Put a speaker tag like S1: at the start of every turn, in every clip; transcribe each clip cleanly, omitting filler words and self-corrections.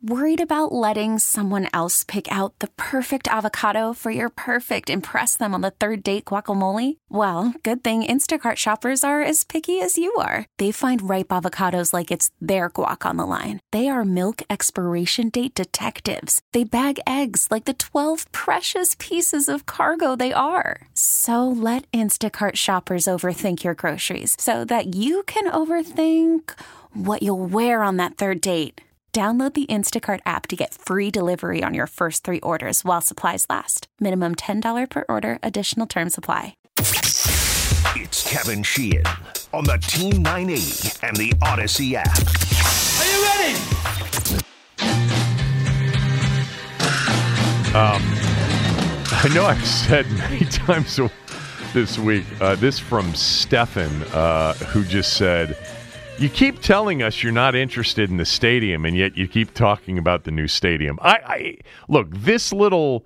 S1: Worried about letting someone else pick out the perfect avocado for your perfect impress them on the third date guacamole? Well, good thing Instacart shoppers are as picky as you are. They find ripe avocados like it's their guac on the line. They are milk expiration date detectives. They bag eggs like the 12 precious pieces of cargo they are. So let Instacart shoppers overthink your groceries so that you can overthink what you'll wear on that third date. Download the Instacart app to get free delivery on your first 3 orders while supplies last. Minimum $10 per order. Additional terms apply.
S2: It's Kevin Sheehan on the Team 980 and the Odyssey app.
S3: Are you ready?
S4: I know I've said many times this week, this from Stefan, who just said, you keep telling us you're not interested in the stadium, and yet you keep talking about the new stadium. I look, this little,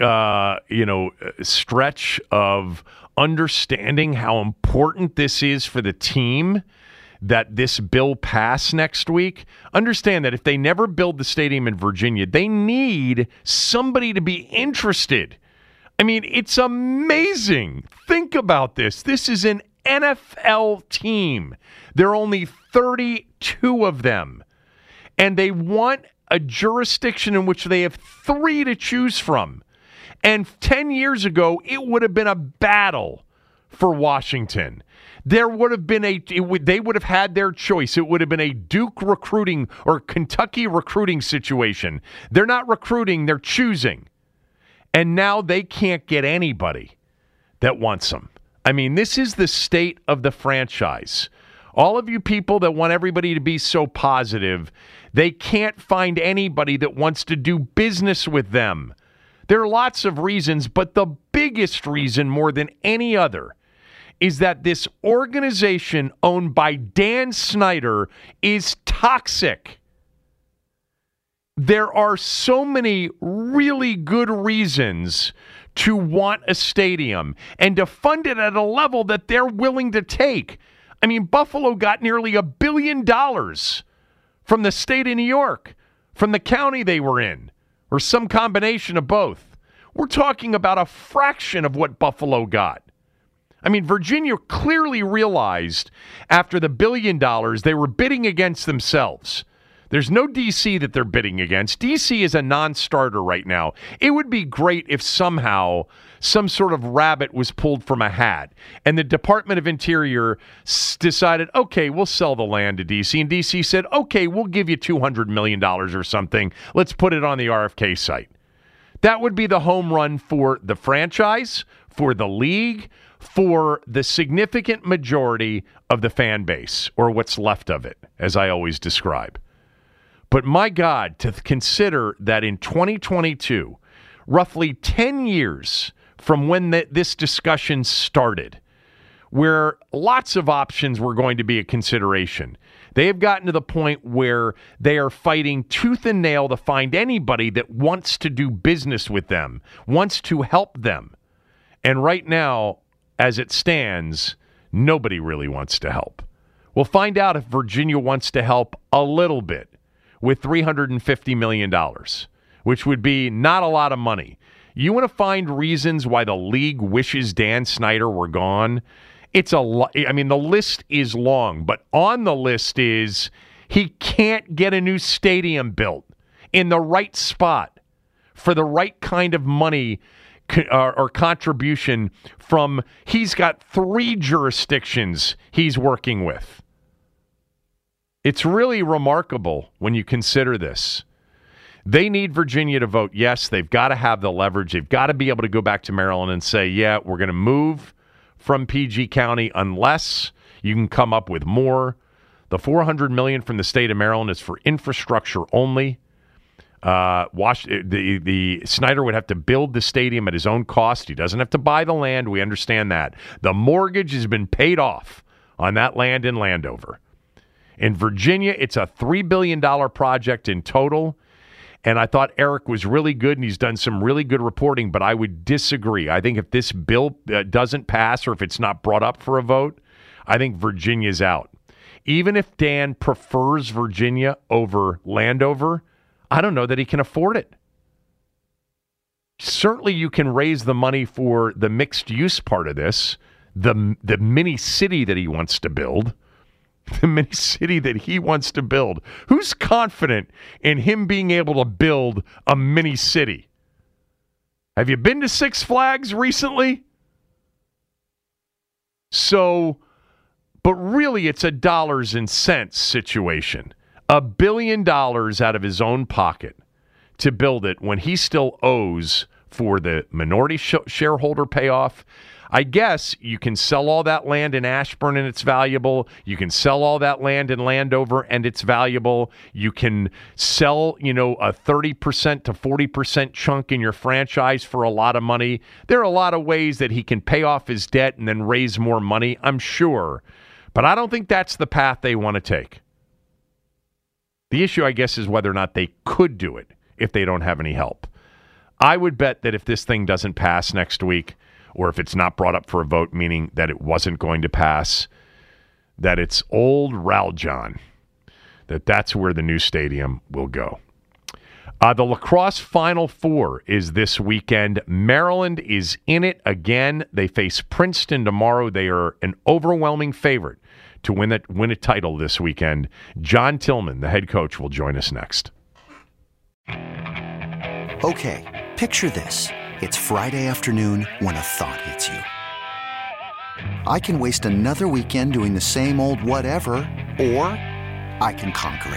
S4: stretch of understanding how important this is for the team that this bill pass next week. Understand that if they never build the stadium in Virginia, they need somebody to be interested. I mean, it's amazing. Think about this. This is an NFL team. There are only 32 of them. And they want a jurisdiction in which they have 3 to choose from. And 10 years ago, it would have been a battle for Washington. There would have been they would have had their choice. It would have been a Duke recruiting or Kentucky recruiting situation. They're not recruiting, they're choosing. And now they can't get anybody that wants them. I mean, this is the state of the franchise. All of you people that want everybody to be so positive, they can't find anybody that wants to do business with them. There are lots of reasons, but the biggest reason more than any other is that this organization owned by Dan Snyder is toxic. There are so many really good reasons to want a stadium and to fund it at a level that they're willing to take. I mean, Buffalo got nearly $1 billion from the state of New York, from the county they were in, or some combination of both. We're talking about a fraction of what Buffalo got. I mean, Virginia clearly realized after the $1 billion they were bidding against themselves. There's no D.C. that they're bidding against. D.C. is a non-starter right now. It would be great if somehow some sort of rabbit was pulled from a hat and the Department of Interior decided, okay, we'll sell the land to D.C. And D.C. said, okay, we'll give you $200 million or something. Let's put it on the RFK site. That would be the home run for the franchise, for the league, for the significant majority of the fan base, or what's left of it, as I always describe. But my God, to consider that in 2022, roughly 10 years from when this discussion started, where lots of options were going to be a consideration, they have gotten to the point where they are fighting tooth and nail to find anybody that wants to do business with them, wants to help them. And right now, as it stands, nobody really wants to help. We'll find out if Virginia wants to help a little bit with $350 million, which would be not a lot of money. You want to find reasons why the league wishes Dan Snyder were gone? It's I mean, the list is long, but on the list is he can't get a new stadium built in the right spot for the right kind of money or contribution from, he's got 3 jurisdictions he's working with. It's really remarkable when you consider this. They need Virginia to vote yes. They've got to have the leverage. They've got to be able to go back to Maryland and say, yeah, we're going to move from PG County unless you can come up with more. The $400 million from the state of Maryland is for infrastructure only. The Snyder would have to build the stadium at his own cost. He doesn't have to buy the land. We understand that. The mortgage has been paid off on that land in Landover. In Virginia, it's a $3 billion project in total. And I thought Eric was really good, and he's done some really good reporting, but I would disagree. I think if this bill doesn't pass or if it's not brought up for a vote, I think Virginia's out. Even if Dan prefers Virginia over Landover, I don't know that he can afford it. Certainly you can raise the money for the mixed use part of this, the mini city that he wants to build. The mini city that he wants to build. Who's confident in him being able to build a mini city? Have you been to Six Flags recently? So, but really it's a dollars and cents situation. $1 billion out of his own pocket to build it when he still owes for the minority shareholder payoff. I guess you can sell all that land in Ashburn and it's valuable. You can sell all that land in Landover and it's valuable. You can sell, a 30% to 40% chunk in your franchise for a lot of money. There are a lot of ways that he can pay off his debt and then raise more money, I'm sure. But I don't think that's the path they want to take. The issue, I guess, is whether or not they could do it if they don't have any help. I would bet that if this thing doesn't pass next week, or if it's not brought up for a vote, meaning that it wasn't going to pass, that it's old Raljon, that's where the new stadium will go. The lacrosse Final Four is this weekend. Maryland is in it again. They face Princeton tomorrow. They are an overwhelming favorite to win a title this weekend. John Tillman, the head coach, will join us next.
S3: Okay, picture this. It's Friday afternoon when a thought hits you. I can waste another weekend doing the same old whatever, or I can conquer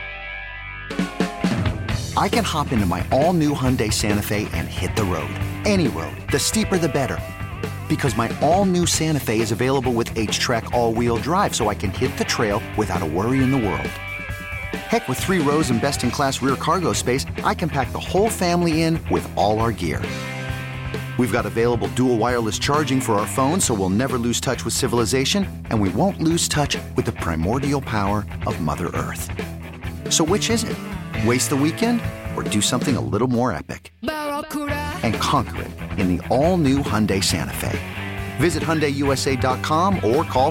S3: it. I can hop into my all-new Hyundai Santa Fe and hit the road. Any road. The steeper, the better. Because my all-new Santa Fe is available with H-Track all-wheel drive, so I can hit the trail without a worry in the world. Heck, with 3 rows and best-in-class rear cargo space, I can pack the whole family in with all our gear. We've got available dual wireless charging for our phones, so we'll never lose touch with civilization, and we won't lose touch with the primordial power of Mother Earth. So which is it? Waste the weekend or do something a little more epic? And conquer it in the all-new Hyundai Santa Fe. Visit HyundaiUSA.com or call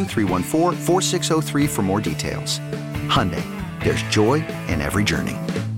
S3: 562-314-4603 for more details. Hyundai, there's joy in every journey.